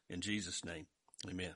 In Jesus' name, amen.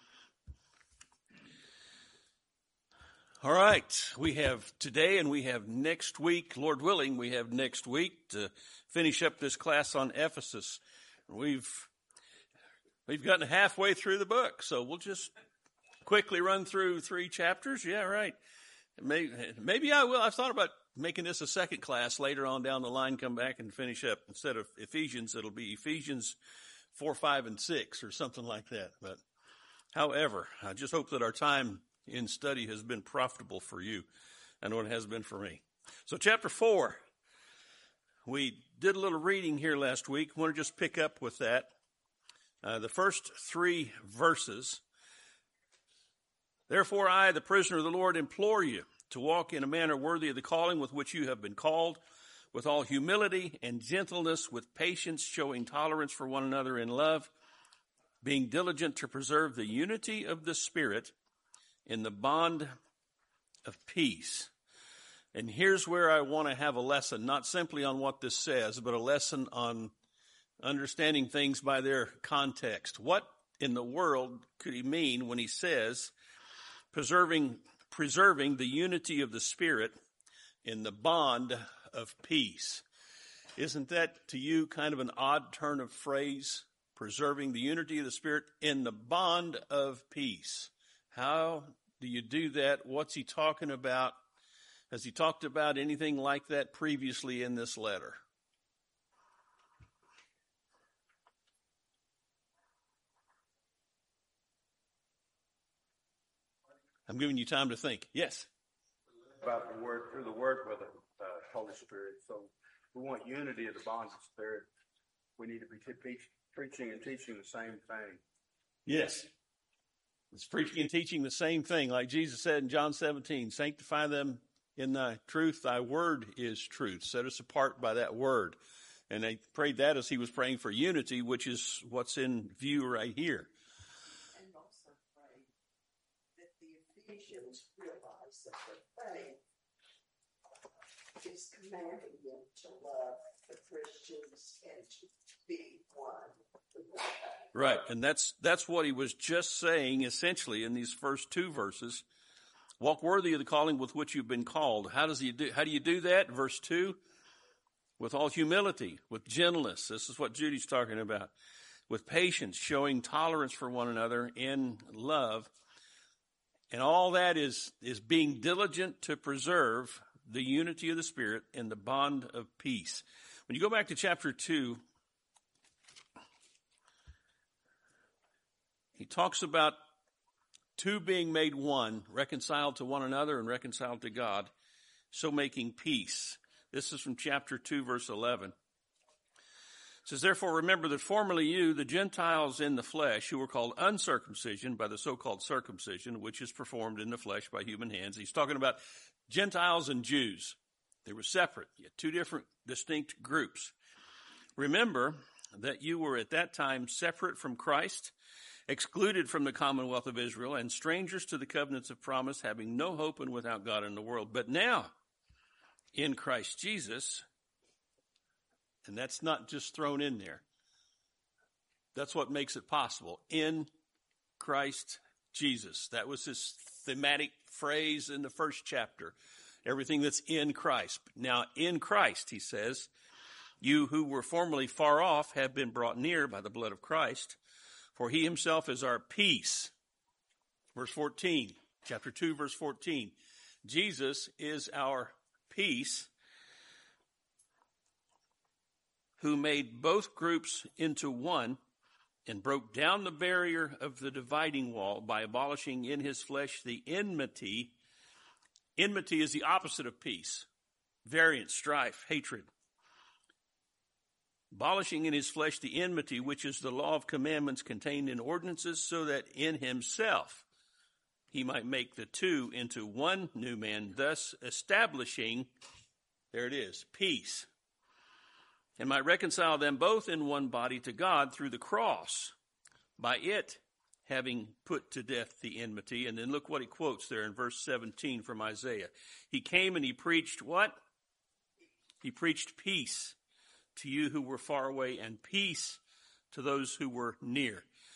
All right, we have today and we have next week, Lord willing, we have next week to finish up this class on Ephesus. We've gotten halfway through the book, so we'll just quickly run through 3 chapters. Yeah, right. Maybe I will. I've thought about making this a second class later on down the line, come back and finish up. Instead of Ephesians, it'll be Ephesians 4, 5, and 6 or something like that. But however, I just hope that our time in study has been profitable for you. I know it has been for me. So chapter 4, we did a little reading here last week. I want to just pick up with that. The first 3 verses. Therefore I, the prisoner of the Lord, implore you to walk in a manner worthy of the calling with which you have been called, with all humility and gentleness, with patience, showing tolerance for one another in love, being diligent to preserve the unity of the Spirit in the bond of peace. And here's where I want to have a lesson, not simply on what this says, but a lesson on understanding things by their context. What in the world could he mean when he says preserving the unity of the Spirit in the bond of peace? Isn't that to you kind of an odd turn of phrase? Preserving the unity of the Spirit in the bond of peace. How do you do that? What's he talking about? Has he talked about anything like that previously in this letter? I'm giving you time to think. Yes? About the word, through the word with the Holy Spirit. So we want unity of the bonds of Spirit. We need to be preaching and teaching the same thing. Yes. It's preaching and teaching the same thing. Like Jesus said in John 17, sanctify them in thy truth. Thy word is truth. Set us apart by that word. And they prayed that as he was praying for unity, which is what's in view right here. And also pray that the Ephesians realize that their faith is commanding them to love the Christians and to be one with God. Right, and that's what he was just saying essentially in these first 2 verses. Walk worthy of the calling with which you've been called. How do you do that? Verse 2, with all humility, with gentleness. This is what Judy's talking about. With patience, showing tolerance for one another in love. And all that is being diligent to preserve the unity of the Spirit in the bond of peace. When you go back to chapter 2, he talks about 2 being made one, reconciled to one another and reconciled to God, so making peace. This is from chapter 2, verse 11. It says, therefore remember that formerly you, the Gentiles in the flesh, who were called uncircumcision by the so-called circumcision, which is performed in the flesh by human hands. He's talking about Gentiles and Jews. They were separate, yet 2 different distinct groups. Remember that you were at that time separate from Christ, excluded from the commonwealth of Israel, and strangers to the covenants of promise, having no hope and without God in the world. But now, in Christ Jesus, and that's not just thrown in there. That's what makes it possible. In Christ Jesus. That was his thematic phrase in the first chapter. Everything that's in Christ. Now, in Christ, he says, you who were formerly far off have been brought near by the blood of Christ. For he himself is our peace. Verse 14, chapter 2, verse 14. Jesus is our peace, who made both groups into one and broke down the barrier of the dividing wall by abolishing in his flesh the enmity. Enmity is the opposite of peace. Variance, strife, hatred. Abolishing in his flesh the enmity, which is the law of commandments contained in ordinances, so that in himself he might make the 2 into one new man, thus establishing, there it is, peace, and might reconcile them both in one body to God through the cross, by it having put to death the enmity. And then look what he quotes there in verse 17 from Isaiah. He came and he preached what? He preached peace to you who were far away, and peace to those who were near.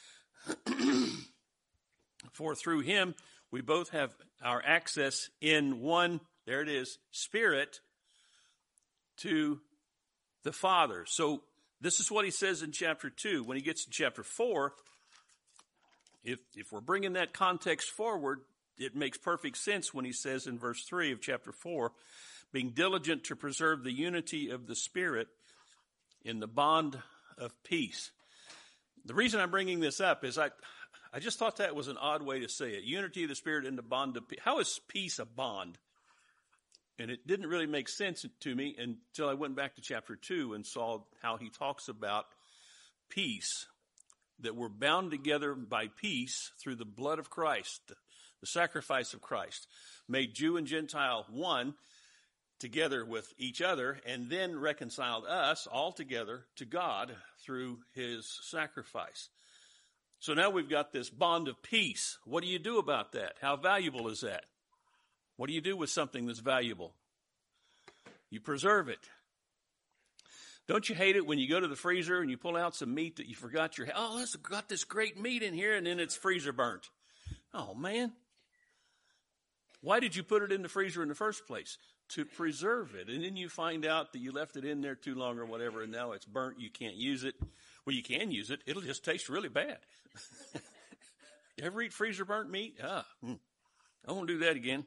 For through him we both have our access in one, there it is, Spirit to the Father. So this is what he says in chapter 2. When he gets to chapter 4, if we're bringing that context forward, it makes perfect sense when he says in verse 3 of chapter 4, being diligent to preserve the unity of the Spirit in the bond of peace. The reason I'm bringing this up is I just thought that was an odd way to say it. Unity of the Spirit in the bond of peace. How is peace a bond? And it didn't really make sense to me until I went back to chapter 2 and saw how he talks about peace, that we're bound together by peace through the blood of Christ, the sacrifice of Christ, made Jew and Gentile one together with each other, and then reconciled us all together to God through his sacrifice. So now we've got this bond of peace. What do you do about that? How valuable is that? What do you do with something that's valuable? You preserve it. Don't you hate it when you go to the freezer and you pull out some meat that you forgot let's got this great meat in here, and then it's freezer burnt? Oh, man. Why did you put it in the freezer in the first place? To preserve it. And then you find out that you left it in there too long or whatever, and now it's burnt. You can't use it. Well, you can use it. It'll just taste really bad. You ever eat freezer burnt meat? I won't do that again.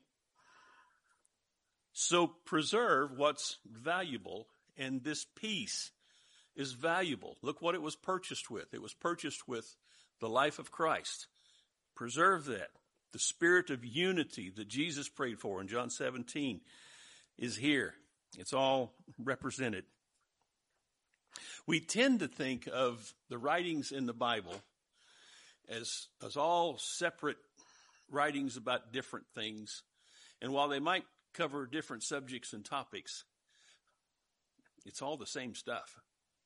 So preserve what's valuable, and this peace is valuable. Look what it was purchased with. It was purchased with the life of Christ. Preserve that. The spirit of unity that Jesus prayed for in John 17 is here. It's all represented. We tend to think of the writings in the Bible as all separate writings about different things. And while they might cover different subjects and topics, it's all the same stuff.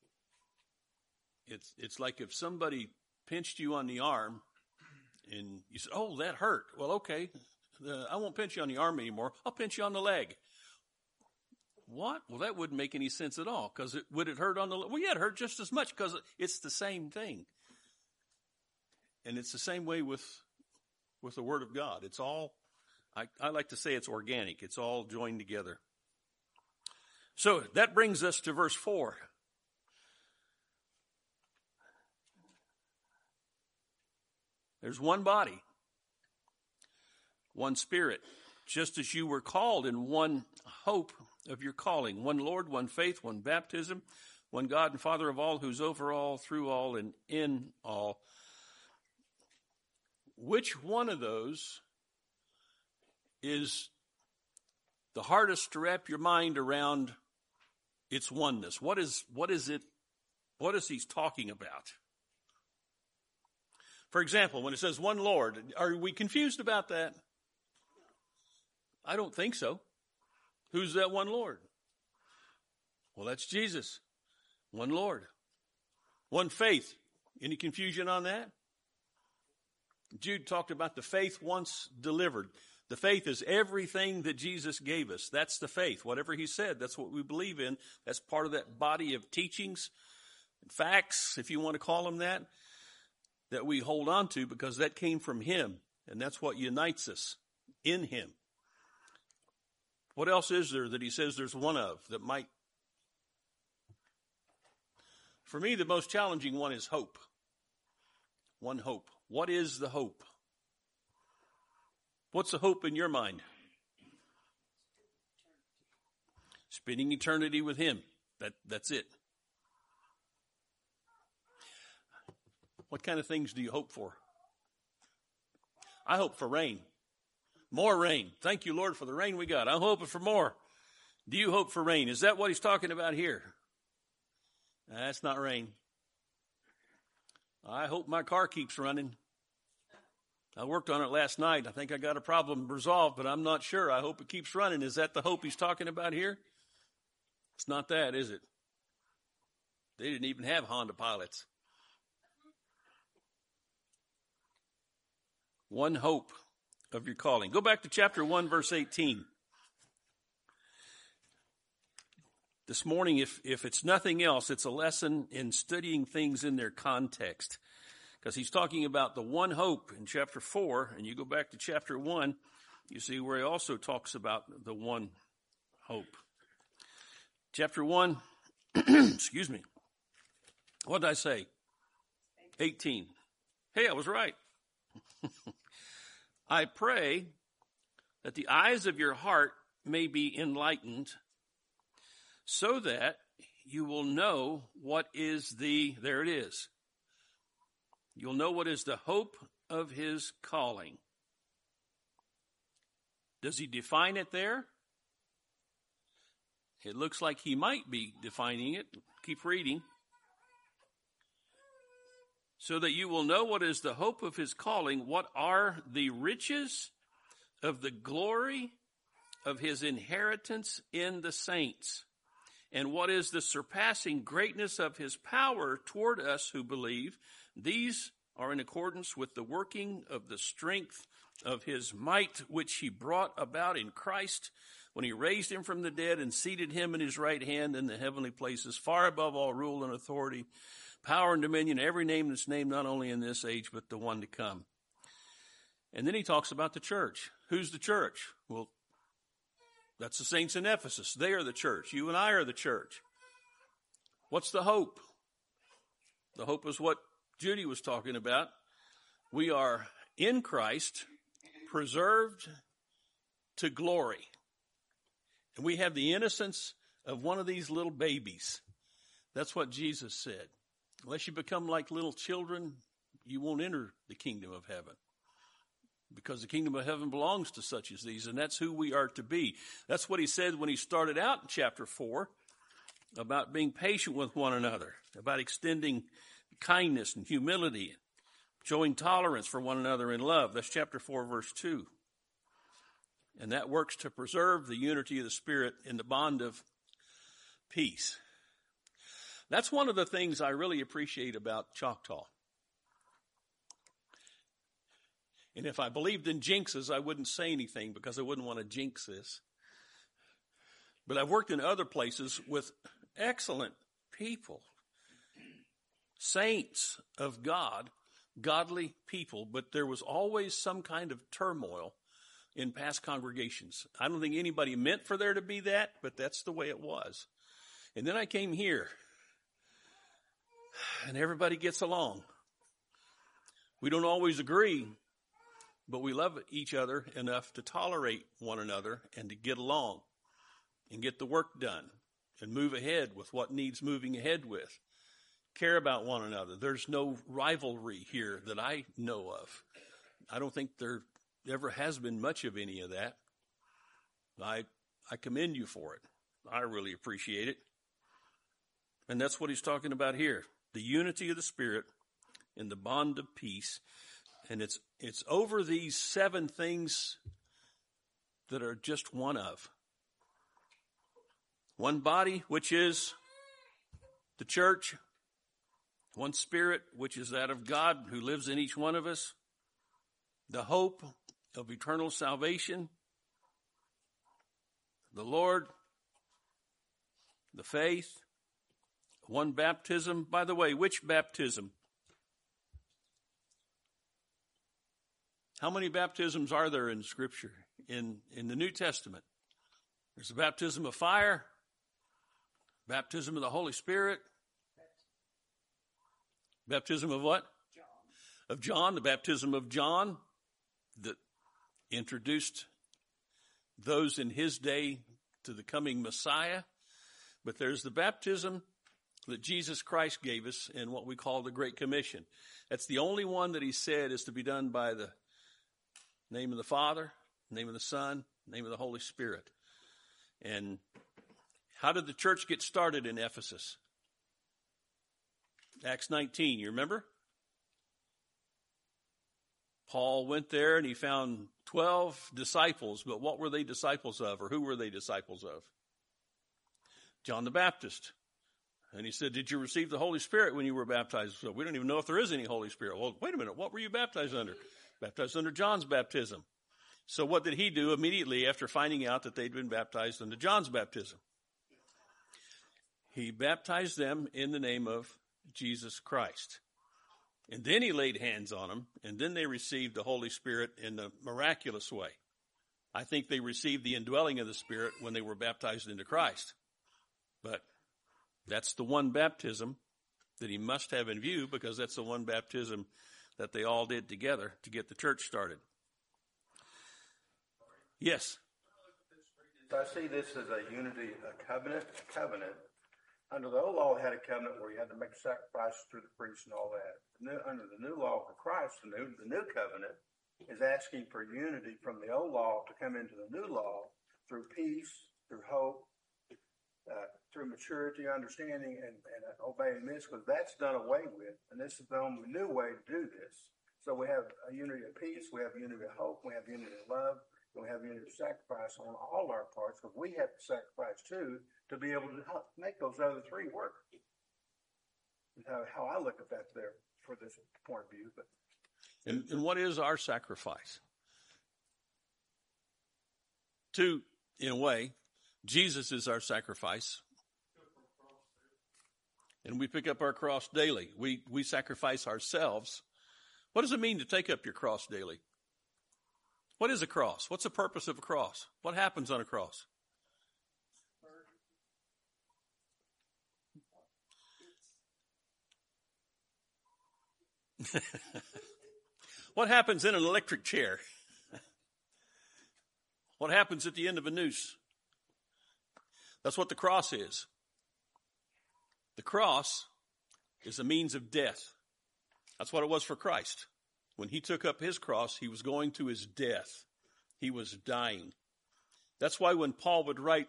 It's like if somebody pinched you on the arm and you said, oh, that hurt. Well, okay, I won't pinch you on the arm anymore. I'll pinch you on the leg. What? Well, that wouldn't make any sense at all, because would it hurt on the leg? Well, yeah, it hurt just as much because it's the same thing. And it's the same way with the Word of God. It's all, I like to say it's organic. It's all joined together. So that brings us to verse 4. There's one body, one Spirit, just as you were called in one hope of your calling, one Lord, one faith, one baptism, one God and Father of all, who's over all, through all, and in all. Which one of those is the hardest to wrap your mind around its oneness? What is it? What is he talking about? For example, when it says one Lord, are we confused about that? I don't think so. Who's that one Lord? Well, that's Jesus. One Lord. One faith. Any confusion on that? Jude talked about the faith once delivered. The faith is everything that Jesus gave us. That's the faith. Whatever he said, that's what we believe in. That's part of that body of teachings, facts, if you want to call them that we hold on to, because that came from him, and that's what unites us in him. What else is there that he says there's one of that might? For me, the most challenging one is hope. One hope. What is the hope? What's the hope in your mind? Spending eternity with him. That's it. What kind of things do you hope for? I hope for rain. More rain. Thank you, Lord, for the rain we got. I'm hoping for more. Do you hope for rain? Is that what he's talking about here? That's not rain. I hope my car keeps running. I worked on it last night. I think I got a problem resolved, but I'm not sure. I hope it keeps running. Is that the hope he's talking about here? It's not that, is it? They didn't even have Honda pilots. One hope of your calling. Go back to chapter 1, verse 18. This morning, if it's nothing else, it's a lesson in studying things in their context. because he's talking about the one hope in chapter 4, and you go back to chapter 1, you see where he also talks about the one hope. Chapter 1, excuse me. What did I say? 18. Hey, I was right. I pray that the eyes of your heart may be enlightened, so that you will know what is there it is. You'll know what is the hope of his calling. Does he define it there? It looks like he might be defining it. Keep reading. So that you will know what is the hope of his calling, what are the riches of the glory of his inheritance in the saints, and what is the surpassing greatness of his power toward us who believe. These are in accordance with the working of the strength of his might, which he brought about in Christ when he raised him from the dead and seated him in his right hand in the heavenly places, far above all rule and authority, power and dominion, every name that's named not only in this age, but the one to come. And then he talks about the church. Who's the church? Well, that's the saints in Ephesus. They are the church. You and I are the church. What's the hope? The hope is what Judy was talking about. We are in Christ, preserved to glory. And we have the innocence of one of these little babies. That's what Jesus said. Unless you become like little children, you won't enter the kingdom of heaven. Because the kingdom of heaven belongs to such as these, and that's who we are to be. That's what he said when he started out in chapter 4 about being patient with one another, about extending kindness and humility, showing tolerance for one another in love. That's chapter 4, verse 2. And that works to preserve the unity of the Spirit in the bond of peace. That's one of the things I really appreciate about Choctaw. And if I believed in jinxes, I wouldn't say anything because I wouldn't want to jinx this. But I've worked in other places with excellent people, saints of God, godly people, but there was always some kind of turmoil in past congregations. I don't think anybody meant for there to be that, but that's the way it was. And then I came here, and everybody gets along. We don't always agree, but we love each other enough to tolerate one another and to get along and get the work done and move ahead with what needs moving ahead with. Care about one another. There's no rivalry here that I know of. I don't think there ever has been much of any of that. I commend you for it. I really appreciate it. And that's what he's talking about here. The unity of the Spirit in the bond of peace. And it's over these 7 things that are just one of. One body, which is the church. One Spirit, which is that of God who lives in each one of us. The hope of eternal salvation. The Lord. The faith. One baptism. By the way, which baptism? How many baptisms are there in Scripture, in the New Testament? There's the baptism of fire, baptism of the Holy Spirit, baptism of what? John. Of John, the baptism of John that introduced those in his day to the coming Messiah. But there's the baptism that Jesus Christ gave us in what we call the Great Commission. That's the only one that he said is to be done by the name of the Father, name of the Son, name of the Holy Spirit. And how did the church get started in Ephesus? Acts 19, you remember? Paul went there and he found 12 disciples, but what were they disciples of, or who were they disciples of? John the Baptist. And he said, did you receive the Holy Spirit when you were baptized? So we don't even know if there is any Holy Spirit. Well, wait a minute, what were you baptized under? Baptized under John's baptism. So what did he do immediately after finding out that they'd been baptized under John's baptism? He baptized them in the name of Jesus Christ. And then he laid hands on them, and then they received the Holy Spirit in a miraculous way. I think they received the indwelling of the Spirit when they were baptized into Christ. But that's the one baptism that he must have in view, because that's the one baptism that they all did together to get the church started. Yes? I see this as a unity, a covenant. Under the old law, we had a covenant where you had to make sacrifices through the priest and all that. Under the new law of Christ, the new covenant is asking for unity from the old law to come into the new law through peace, through hope, through maturity, understanding, and obeying this, because that's done away with. And this is the only new way to do this. So we have a unity of peace, we have unity of hope, we have unity of love, and we have unity of sacrifice on all our parts, because we have to sacrifice too to be able to make those other three work. How I look at that there for this point of view. But And what is our sacrifice? In a way, Jesus is our sacrifice. And we pick up our cross daily. We sacrifice ourselves. What does it mean to take up your cross daily? What is a cross? What's the purpose of a cross? What happens on a cross? What happens in an electric chair? What happens at the end of a noose? That's what the cross is. The cross is a means of death. That's what it was for Christ. When he took up his cross, he was going to his death. He was dying. That's why when Paul would write,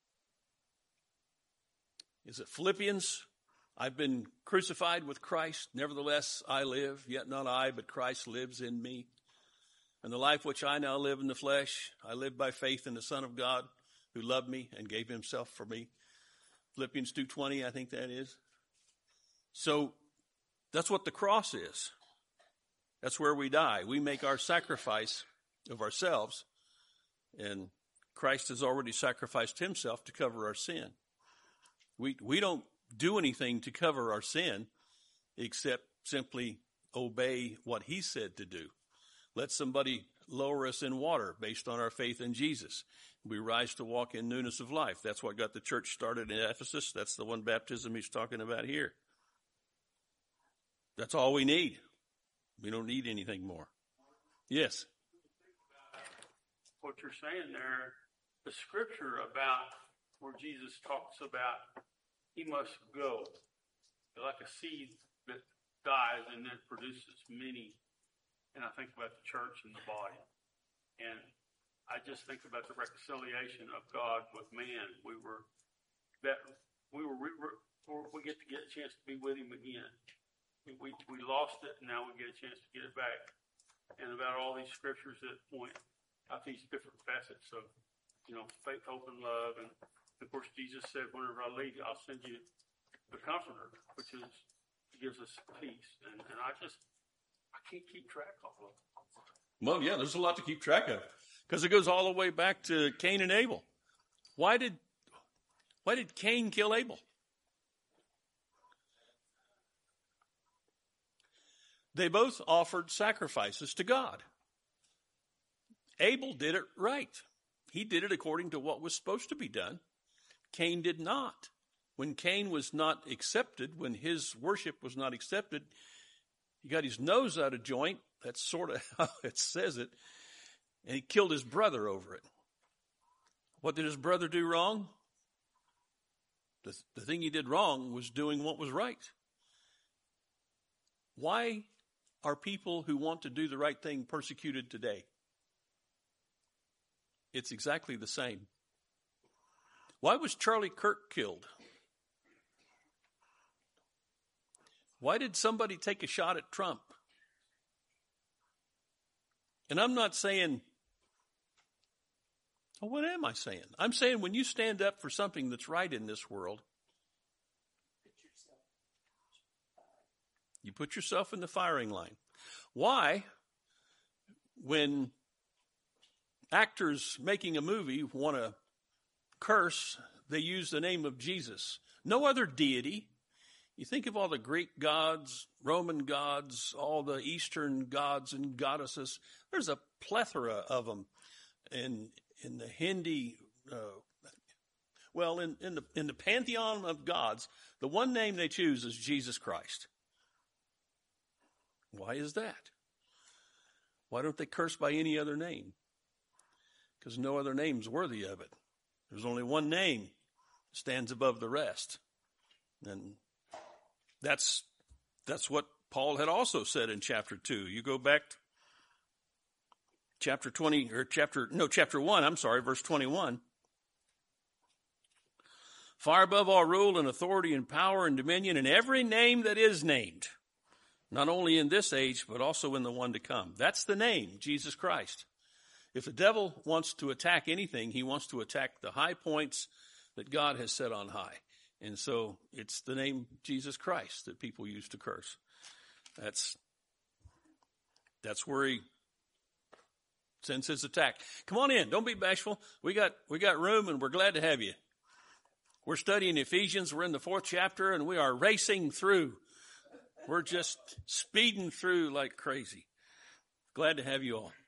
is it Philippians? I've been crucified with Christ. Nevertheless, I live, yet not I, but Christ lives in me. And the life which I now live in the flesh, I live by faith in the Son of God, who loved me and gave himself for me. Philippians 2:20, I think that is. So that's what the cross is. That's where we die. We make our sacrifice of ourselves, and Christ has already sacrificed himself to cover our sin. We don't do anything to cover our sin except simply obey what he said to do. Let somebody lower us in water based on our faith in Jesus. We rise to walk in newness of life. That's what got the church started in Ephesus. That's the one baptism he's talking about here. That's all we need. We don't need anything more. Yes? What you're saying there, the scripture about where Jesus talks about he must go, like a seed that dies and then produces many. And I think about the church and the body. And I just think about the reconciliation of God with man. We get a chance to be with him again. We lost it, and now we get a chance to get it back. And about all these scriptures that point out these different facets of, faith, hope, and love. And of course, Jesus said, "Whenever I leave you, I'll send you the Comforter," which gives us peace. And I can't keep track of all of it. Well, yeah, there's a lot to keep track of, because it goes all the way back to Cain and Abel. Why did Cain kill Abel? They both offered sacrifices to God. Abel did it right. He did it according to what was supposed to be done. Cain did not. When Cain was not accepted, when his worship was not accepted, he got his nose out of joint. That's sort of how it says it. And he killed his brother over it. What did his brother do wrong? The thing he did wrong was doing what was right. Why are people who want to do the right thing persecuted today? It's exactly the same. Why was Charlie Kirk killed? Why did somebody take a shot at Trump? And I'm not saying, what am I saying? I'm saying when you stand up for something that's right in this world, you put yourself in the firing line. Why, when actors making a movie want to curse, they use the name of Jesus? No other deity. You think of all the Greek gods, Roman gods, all the Eastern gods and goddesses. There's a plethora of them in the Hindi. In the pantheon of gods, the one name they choose is Jesus Christ. Why is that? Why don't they curse by any other name? Because no other name's worthy of it. There's only one name that stands above the rest. And that's what Paul had also said in chapter 2. You go back to chapter 1, verse 21. Far above all rule and authority and power and dominion and every name that is named, not only in this age, but also in the one to come. That's the name, Jesus Christ. If the devil wants to attack anything, he wants to attack the high points that God has set on high. And so it's the name Jesus Christ that people use to curse. That's where he sends his attack. Come on in. Don't be bashful. We got room, and we're glad to have you. We're studying Ephesians. We're in the 4th chapter, and we are racing through. We're just speeding through like crazy. Glad to have you all.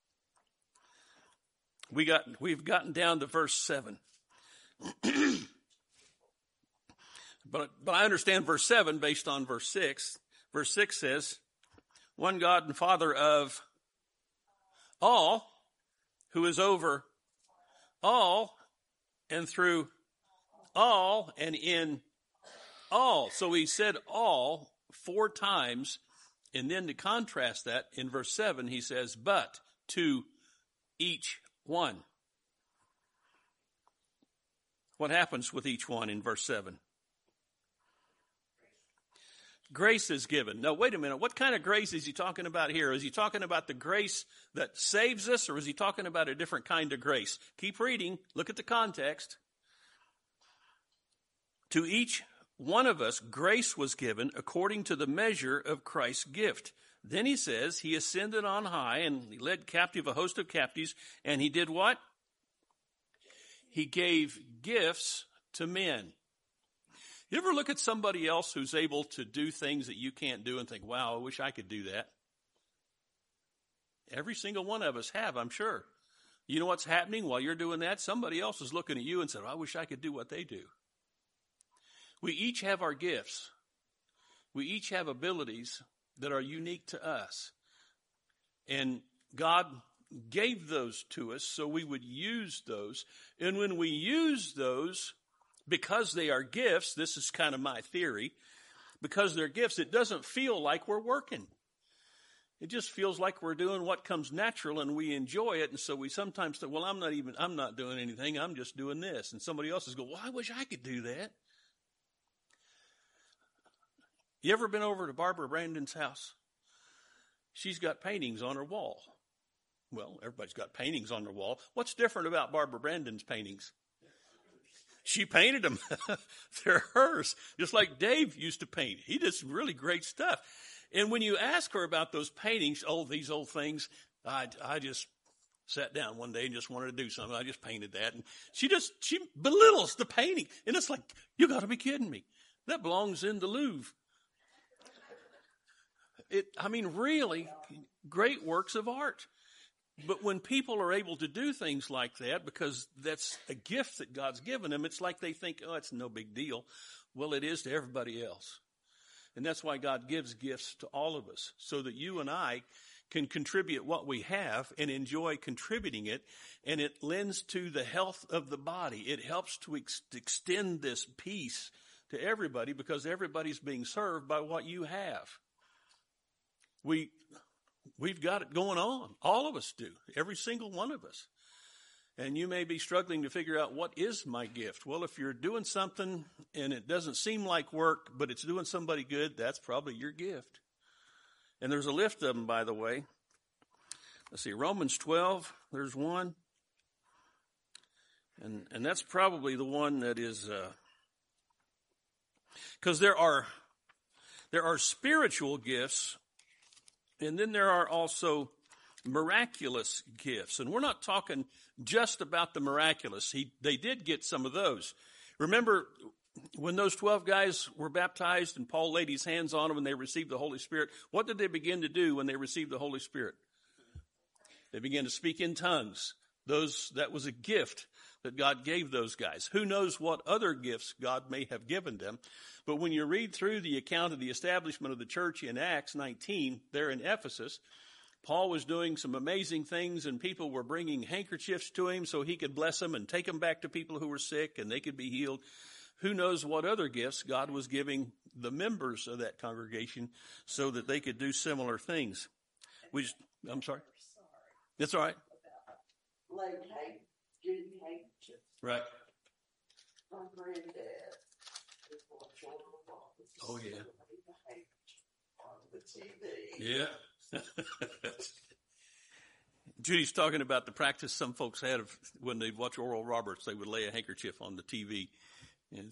We've gotten down to verse 7. But I understand verse 7 based on verse 6. Verse 6 says, one God and Father of all, who is over all and through all and in all. So he said all 4 times, and then to contrast that, in verse 7 he says, but to each one. What happens with each one in verse 7? Grace is given. Now, wait a minute. What kind of grace is he talking about here? Is he talking about the grace that saves us, or is he talking about a different kind of grace? Keep reading. Look at the context. To each one of us, grace was given according to the measure of Christ's gift. Then he says he ascended on high and he led captive a host of captives. And he did what? He gave gifts to men. You ever look at somebody else who's able to do things that you can't do and think, wow, I wish I could do that? Every single one of us have, I'm sure. You know what's happening while you're doing that? Somebody else is looking at you and said, I wish I could do what they do. We each have our gifts. We each have abilities that are unique to us. And God gave those to us so we would use those. And when we use those, because they are gifts, this is kind of my theory, because they're gifts, it doesn't feel like we're working. It just feels like we're doing what comes natural and we enjoy it. And so we sometimes think, well, I'm not doing anything. I'm just doing this. And somebody else is going, well, I wish I could do that. You ever been over to Barbara Brandon's house? She's got paintings on her wall. Well, everybody's got paintings on their wall. What's different about Barbara Brandon's paintings? She painted them. They're hers. Just like Dave used to paint. He did some really great stuff. And when you ask her about those paintings, these old things, I just sat down one day and just wanted to do something. I just painted that. And she belittles the painting. And it's like, you got to be kidding me. That belongs in the Louvre. Really great works of art. But when people are able to do things like that, because that's a gift that God's given them, it's like they think, oh, it's no big deal. Well, it is to everybody else. And that's why God gives gifts to all of us, so that you and I can contribute what we have and enjoy contributing it. And it lends to the health of the body. It helps to extend this peace to everybody, because everybody's being served by what you have. We've got it going on. All of us do. Every single one of us. And you may be struggling to figure out, what is my gift? Well, if you're doing something and it doesn't seem like work, but it's doing somebody good, that's probably your gift. And there's a list of them, by the way. Let's see, Romans 12, there's one. And that's probably the one that is, because there are spiritual gifts. And then there are also miraculous gifts. And we're not talking just about the miraculous. They did get some of those. Remember, when those 12 guys were baptized and Paul laid his hands on them and they received the Holy Spirit, what did they begin to do when they received the Holy Spirit? They began to speak in tongues. That was a gift that God gave those guys. Who knows what other gifts God may have given them. But when you read through the account of the establishment of the church in Acts 19, there in Ephesus, Paul was doing some amazing things, and people were bringing handkerchiefs to him so he could bless them and take them back to people who were sick and they could be healed. Who knows what other gifts God was giving the members of that congregation so that they could do similar things. I'm sorry. That's all right. Getting handkerchiefs. Right. My granddad is watching Oh, yeah. on the TV. Yeah. Judy's talking about the practice some folks had of when they'd watch Oral Roberts, they would lay a handkerchief on the TV. One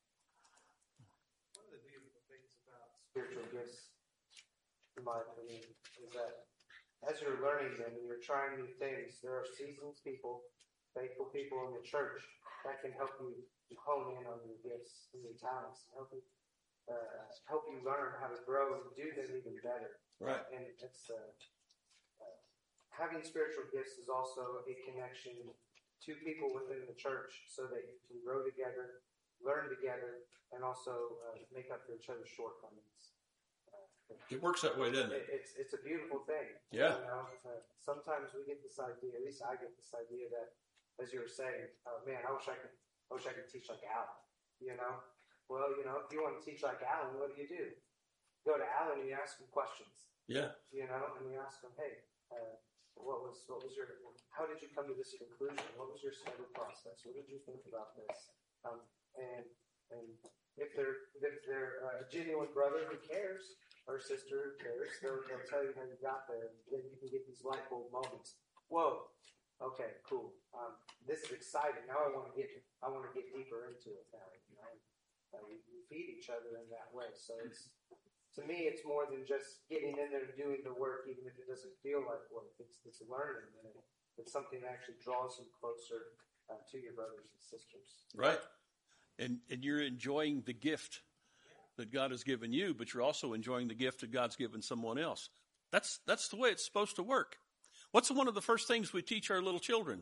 of the beautiful things about spiritual gifts, in my opinion, is that as you're learning them and you're trying new things, there are seasoned people, faithful people in the church that can help you hone in on your gifts and your talents, and help you learn how to grow and do them even better. Right. And it's having spiritual gifts is also a connection to people within the church, so that you can grow together, learn together, and also make up for each other's shortcomings. It works that way, doesn't it? It's a beautiful thing. Yeah. You know, sometimes we get this idea, at least I get this idea that, as you were saying, man, I wish I could teach like Alan. You know, well, you know, if you want to teach like Alan, what do? Go to Alan and you ask him questions. Yeah. You know, and you ask him, hey, what was your? How did you come to this conclusion? What was your study process? What did you think about this? And if they're a genuine brother who cares, or sister who cares, they'll tell you how you got there. Then you can get these light bulb moments. Whoa, okay, cool. This is exciting. Now I want to get deeper into it. Now, you know, we feed each other in that way. So to me, it's more than just getting in there and doing the work, even if it doesn't feel like work. It's learning, and it's something that actually draws you closer to your brothers and sisters. Right. And you're enjoying the gift that God has given you, but you're also enjoying the gift that God's given someone else. That's the way it's supposed to work. What's one of the first things we teach our little children?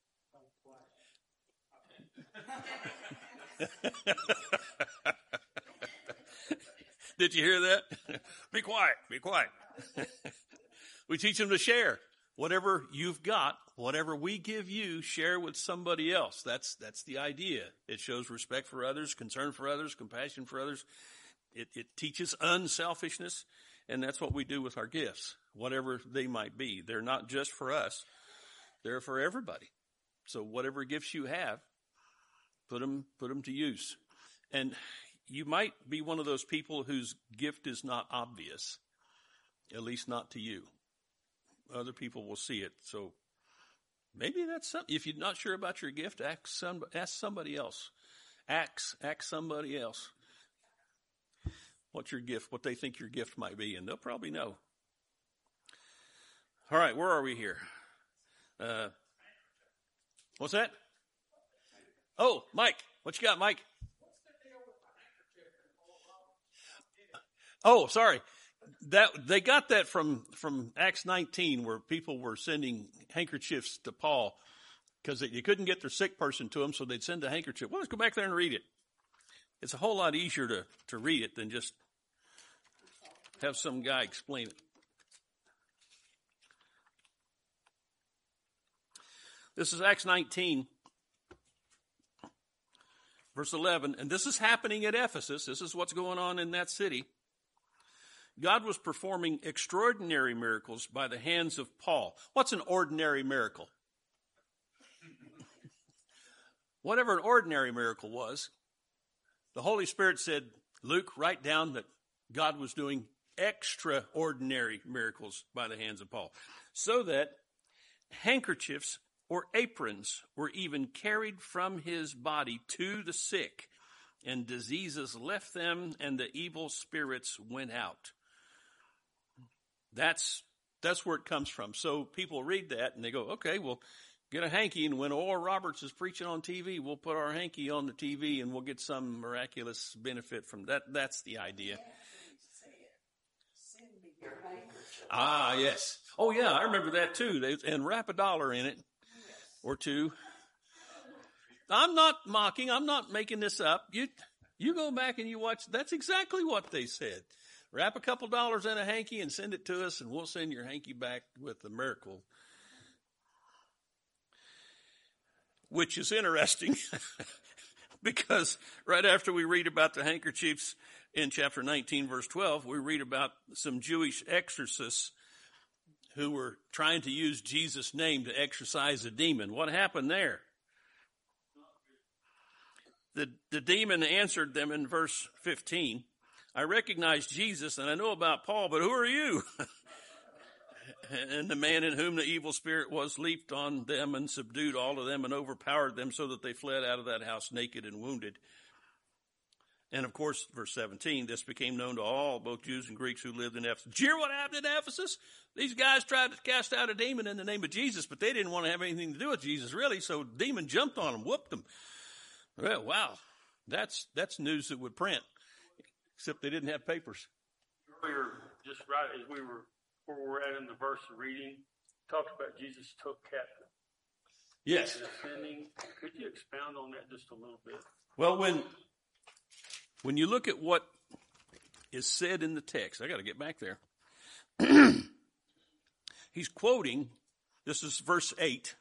Did you hear that? Be quiet. Be quiet. We teach them to share. Whatever you've got, whatever we give you, share with somebody else. That's the idea. It shows respect for others, concern for others, compassion for others. It teaches unselfishness, and that's what we do with our gifts, whatever they might be. They're not just for us. They're for everybody. So whatever gifts you have, put them to use. And you might be one of those people whose gift is not obvious, at least not to you. Other people will see it. So maybe that's something. If you're not sure about your gift, ask somebody else. Ask somebody else what's your gift, what they think your gift might be, and they'll probably know. All right, where are we here? What's that? Oh, Mike. What you got, Mike? Oh, sorry. They got that from Acts 19, where people were sending handkerchiefs to Paul because you couldn't get their sick person to them, so they'd send a handkerchief. Well, let's go back there and read it. It's a whole lot easier to read it than just have some guy explain it. This is Acts 19, verse 11, and this is happening at Ephesus. This is what's going on in that city. God was performing extraordinary miracles by the hands of Paul. What's an ordinary miracle? Whatever an ordinary miracle was, the Holy Spirit said, Luke, write down that God was doing extraordinary miracles by the hands of Paul, so that handkerchiefs or aprons were even carried from his body to the sick, and diseases left them, and the evil spirits went out. That's where it comes from. So people read that and they go, okay, well, get a hanky, and when Oral Roberts is preaching on TV, we'll put our hanky on the TV and we'll get some miraculous benefit from that. That's the idea. Send me your handkerchief. Ah, yes. Oh, yeah, I remember that too. And wrap $1 in it or two. I'm not mocking. I'm not making this up. You go back and you watch. That's exactly what they said. Wrap a couple dollars in a hanky and send it to us, and we'll send your hanky back with the miracle. Which is interesting because right after we read about the handkerchiefs in chapter 19, verse 12, we read about some Jewish exorcists who were trying to use Jesus' name to exorcise a demon. What happened there? The demon answered them in verse 15, I recognize Jesus and I know about Paul, but who are you? And the man in whom the evil spirit was leaped on them and subdued all of them and overpowered them so that they fled out of that house naked and wounded. And of course, verse 17, this became known to all, both Jews and Greeks who lived in Ephesus. Did you hear what happened in Ephesus? These guys tried to cast out a demon in the name of Jesus, but they didn't want to have anything to do with Jesus, really. So the demon jumped on them, whooped them. Well, wow, that's news that would print, except they didn't have papers. Earlier, just right as we were where we're at in the verse of reading, talks about Jesus took captive. Yes. Ascending. Could you expound on that just a little bit? Well, when you look at what is said in the text, I got to get back there. He's quoting, this is verse 8.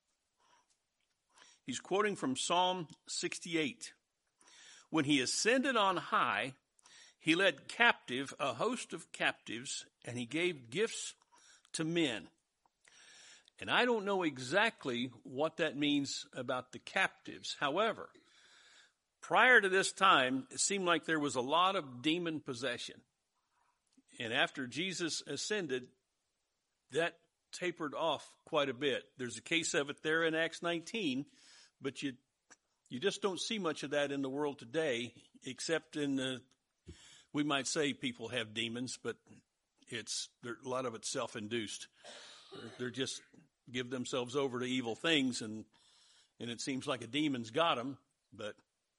He's quoting from Psalm 68. When he ascended on high, he led captive a host of captives, and he gave gifts to men. And I don't know exactly what that means about the captives. However, prior to this time, it seemed like there was a lot of demon possession. And after Jesus ascended, that tapered off quite a bit. There's a case of it there in Acts 19, but you just don't see much of that in the world today, except in we might say people have demons, but a lot of it's self-induced. They're just give themselves over to evil things, and it seems like a demon's got them, but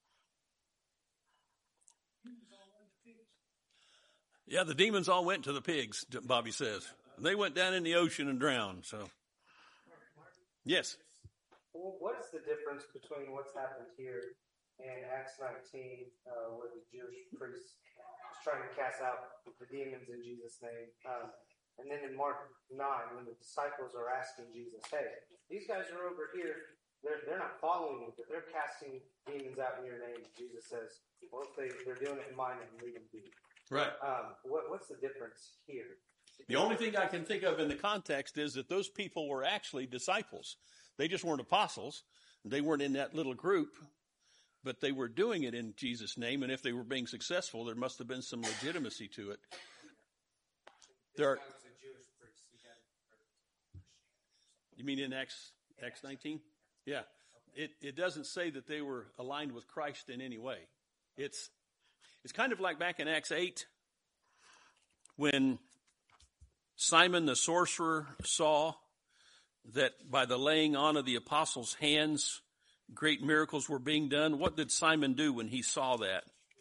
yeah, the demons all went to the pigs, Bobby says. They went down in the ocean and drowned. So, yes. Well, what is the difference between what's happened here in Acts 19, where the Jewish priest is trying to cast out the demons in Jesus' name, and then in Mark 9, when the disciples are asking Jesus, hey, these guys are over here, they're not following you, but they're casting demons out in your name. Jesus says, well, if they're doing it in my name, leave them be. Right. What's the difference here? The only thing I can think of in the context is that those people were actually disciples. They just weren't apostles. They weren't in that little group, but they were doing it in Jesus' name. And if they were being successful, there must have been some legitimacy to it. You mean in Acts 19? Yeah. It doesn't say that they were aligned with Christ in any way. It's kind of like back in Acts 8 when Simon the sorcerer saw that by the laying on of the apostles' hands, great miracles were being done. What did Simon do when he saw that?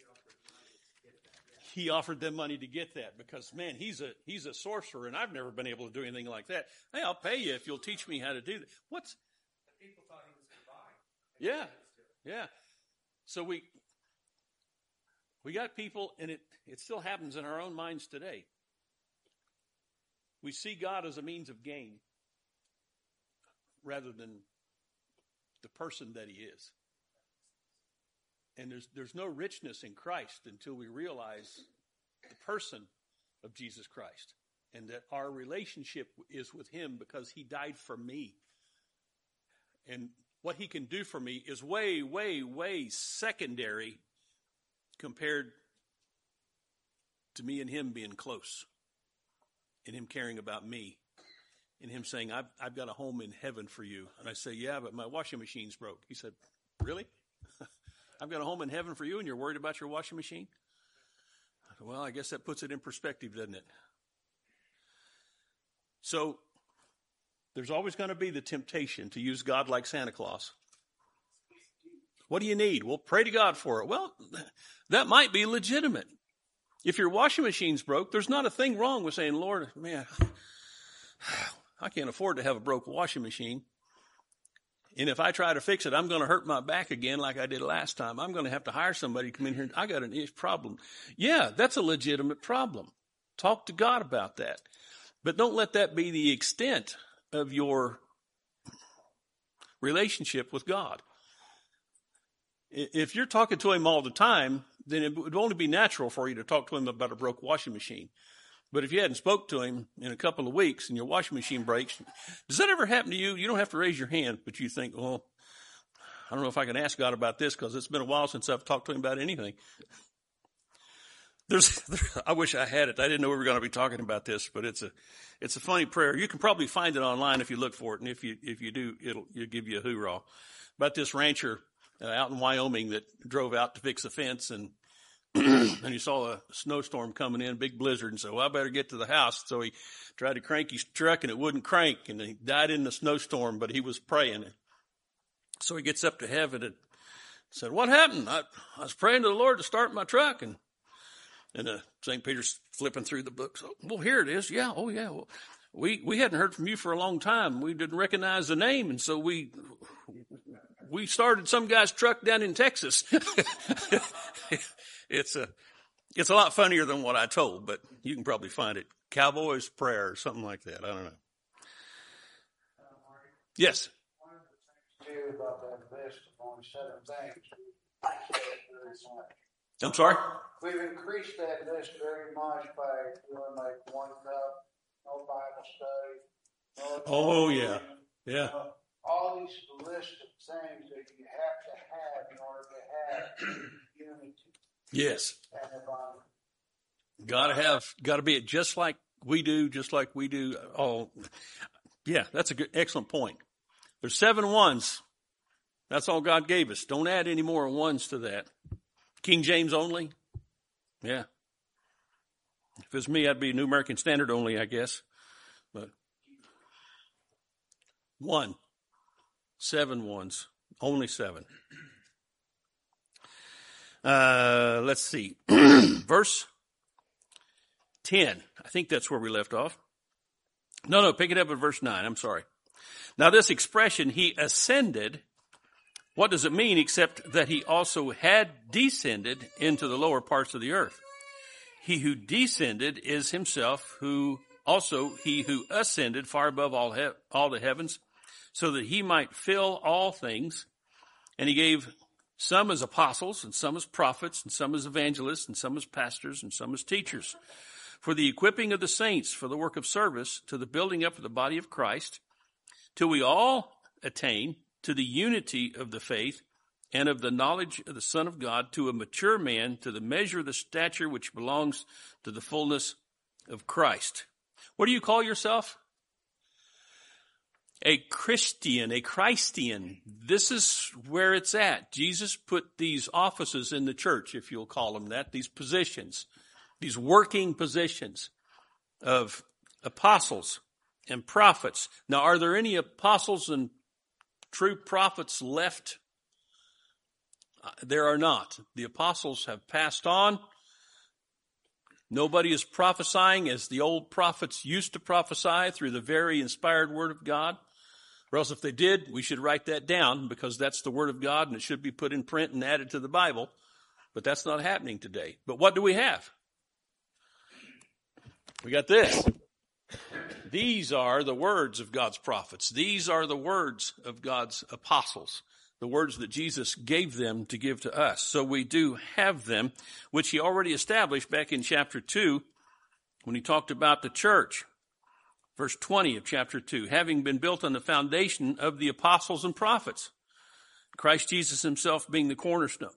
He offered them money to get that because, man, he's a sorcerer, and I've never been able to do anything like that. Hey, I'll pay you if you'll teach me how to do that. People thought he was divine. Yeah. So we got people, and it still happens in our own minds today. We see God as a means of gain rather than the person that he is. And there's no richness in Christ until we realize the person of Jesus Christ and that our relationship is with him because he died for me. And what he can do for me is way, way, way secondary compared to me and him being close and him caring about me and him saying, I've got a home in heaven for you. And I say, yeah, but my washing machine's broke. He said, really? I've got a home in heaven for you and you're worried about your washing machine? Well, I guess that puts it in perspective, doesn't it? So There's always going to be the temptation to use God like Santa Claus. What do you need? Well, pray to God for it. Well, that might be legitimate. If your washing machine's broke, there's not a thing wrong with saying, Lord, man, I can't afford to have a broke washing machine. And if I try to fix it, I'm going to hurt my back again like I did last time. I'm going to have to hire somebody to come in here. I got an problem. Yeah, that's a legitimate problem. Talk to God about that. But don't let that be the extent of your relationship with God. If you're talking to him all the time, then it would only be natural for you to talk to him about a broke washing machine. But if you hadn't spoke to him in a couple of weeks and your washing machine breaks, does that ever happen to you? You don't have to raise your hand, but you think, well, I don't know if I can ask God about this because it's been a while since I've talked to him about anything. I wish I had it. I didn't know we were going to be talking about this, but it's a funny prayer. You can probably find it online if you look for it, and if you do, it'll give you a hoorah. About this rancher out in Wyoming that drove out to fix a fence, and he saw a snowstorm coming in, big blizzard, and said, well, I better get to the house. So he tried to crank his truck, and it wouldn't crank, and he died in the snowstorm, but he was praying. So he gets up to heaven and said, what happened? I was praying to the Lord to start my truck, and St. Peter's flipping through the books. Oh, well, here it is. Yeah. Oh, yeah. Well, we hadn't heard from you for a long time. We didn't recognize the name, and so we started some guy's truck down in Texas. It's a lot funnier than what I told, but you can probably find it. Cowboy's Prayer or something like that. I don't know. Yes. One of the things too about that list of only 7 things. I'm sorry? We've increased that list very much by doing like 1 cup, no Bible study. No Oh, yeah. Yeah. All these lists of things that you have to have in order to have unity. Yes. And if Got to be it just like we do. Oh, yeah, that's a good, excellent point. There's 7 ones. That's all God gave us. Don't add any more ones to that. King James only? Yeah. If it's me, I'd be New American Standard only, I guess. But 1. 7 ones. Only 7. Let's see. Verse 10. I think that's where we left off. No, pick it up at verse 9. I'm sorry. Now this expression, he ascended, what does it mean except that he also had descended into the lower parts of the earth? He who descended is himself he who ascended far above all the heavens, so that he might fill all things. And he gave some as apostles, and some as prophets, and some as evangelists, and some as pastors, and some as teachers, for the equipping of the saints, for the work of service, to the building up of the body of Christ, till we all attain to the unity of the faith and of the knowledge of the Son of God, to a mature man, to the measure of the stature which belongs to the fullness of Christ. What do you call yourself? A Christian, a Christian. This is where it's at. Jesus put these offices in the church, if you'll call them that, these positions, these working positions of apostles and prophets. Now, are there any apostles and true prophets left? There are not. The apostles have passed on. Nobody is prophesying as the old prophets used to prophesy through the very inspired word of God. Or else if they did, we should write that down because that's the word of God and it should be put in print and added to the Bible. But that's not happening today. But what do we have? We got this. These are the words of God's prophets. These are the words of God's apostles. The words that Jesus gave them to give to us. So we do have them, which he already established back in chapter 2 when he talked about the church. Verse 20 of chapter 2, having been built on the foundation of the apostles and prophets, Christ Jesus himself being the cornerstone.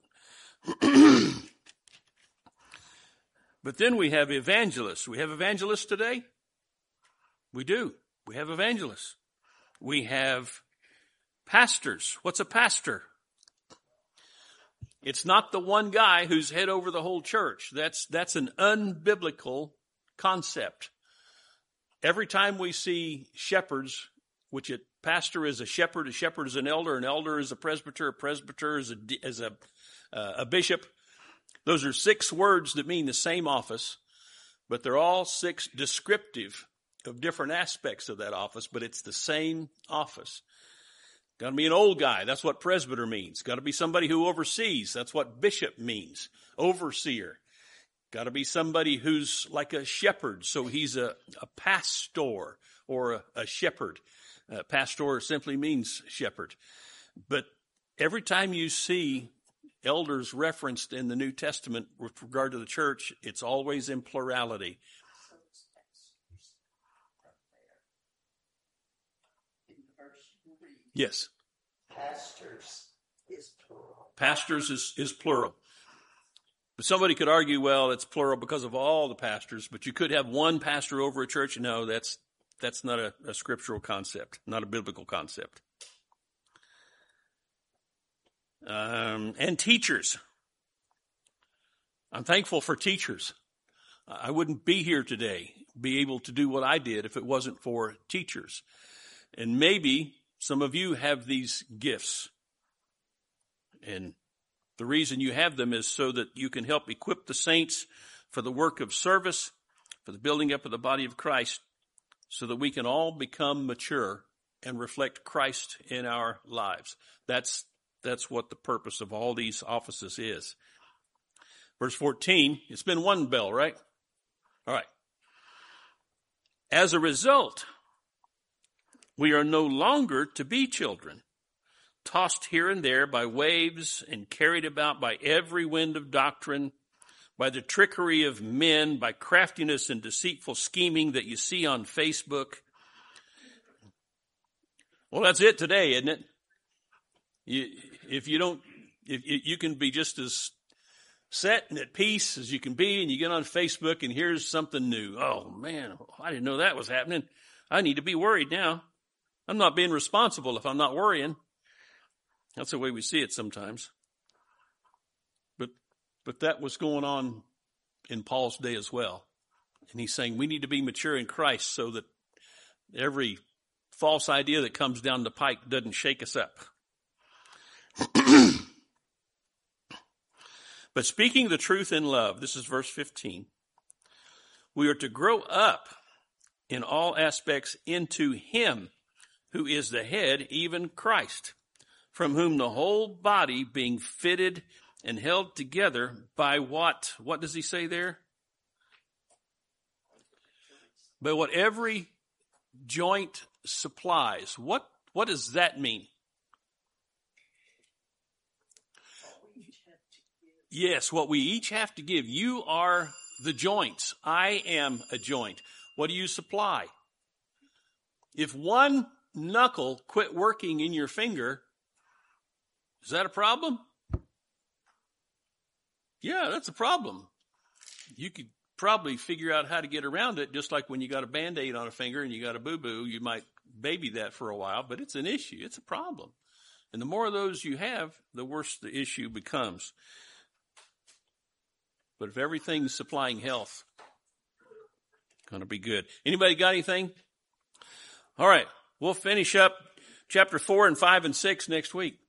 But then we have evangelists. We have evangelists today? We do. We have evangelists. We have pastors. What's a pastor? It's not the one guy who's head over the whole church. That's an unbiblical concept. Every time we see shepherds which a pastor is a shepherd is an elder is a presbyter is a bishop. Those are 6 words that mean the same office, but they're all 6 descriptive of different aspects of that office, but it's the same office. Got to be an old guy. That's what presbyter means. Got to be somebody who oversees. That's what bishop means. Overseer. Got to be somebody who's like a shepherd. So he's a pastor or a shepherd. Pastor simply means shepherd. But every time you see elders referenced in the New Testament with regard to the church, it's always in plurality. So it's pastors up there. In the verse you read, Yes. pastors is plural. Pastors is plural. But somebody could argue, well, it's plural because of all the pastors, but you could have one pastor over a church. No, that's not a scriptural concept, not a biblical concept. And teachers. I'm thankful for teachers. I wouldn't be here today, be able to do what I did if it wasn't for teachers. And maybe some of you have these gifts. And the reason you have them is so that you can help equip the saints for the work of service, for the building up of the body of Christ, so that we can all become mature and reflect Christ in our lives. That's what the purpose of all these offices is. Verse 14, it's been one bell, right? All right. As a result, we are no longer to be children, tossed here and there by waves and carried about by every wind of doctrine, by the trickery of men, by craftiness and deceitful scheming that you see on Facebook. Well, that's it today, isn't it? If you can be just as set and at peace as you can be, and you get on Facebook and here's something new. Oh man, I didn't know that was happening. I need to be worried now. I'm not being responsible if I'm not worrying. That's the way we see it sometimes. But that was going on in Paul's day as well. And he's saying we need to be mature in Christ so that every false idea that comes down the pike doesn't shake us up. But speaking the truth in love, this is verse 15, we are to grow up in all aspects into him who is the head, even Christ, from whom the whole body being fitted and held together by what? What does he say there? By what every joint supplies. What does that mean? Yes, what we each have to give. You are the joints. I am a joint. What do you supply? If one knuckle quit working in your finger, is that a problem? Yeah, that's a problem. You could probably figure out how to get around it, just like when you got a Band-Aid on a finger and you got a boo-boo, you might baby that for a while, but it's an issue. It's a problem. And the more of those you have, the worse the issue becomes. But if everything's supplying health, it's going to be good. Anybody got anything? All right. We'll finish up chapter 4 and 5 and 6 next week.